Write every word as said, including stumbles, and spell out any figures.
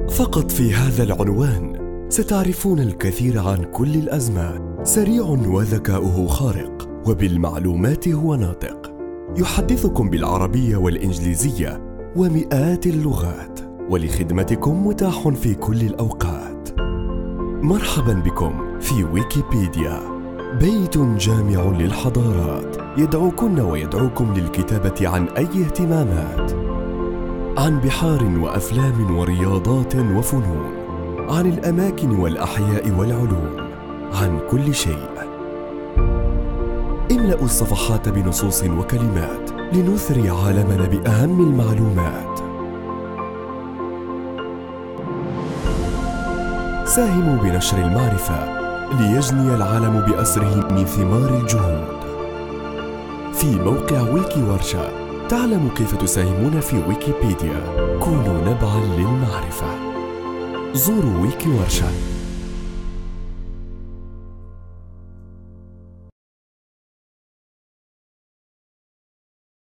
فقط في هذا العنوان ستعرفون الكثير عن كل الأزمات. سريع وذكاؤه خارق، وبالمعلومات هو ناطق. يحدثكم بالعربية والإنجليزية ومئات اللغات، ولخدمتكم متاح في كل الأوقات. مرحبا بكم في ويكيبيديا، بيت جامع للحضارات، يدعوكن ويدعوكم للكتابة عن أي اهتمامات، عن بحار وأفلام ورياضات وفنون، عن الأماكن والأحياء والعلوم، عن كل شيء. املأوا الصفحات بنصوص وكلمات لنثري عالمنا بأهم المعلومات. ساهموا بنشر المعرفة ليجني العالم بأسره من ثمار الجهود. في موقع ويكي ورشة تعلموا كيف تساهمون في ويكيبيديا. كونوا نبعاً للمعرفة. زوروا ويكي ورشة.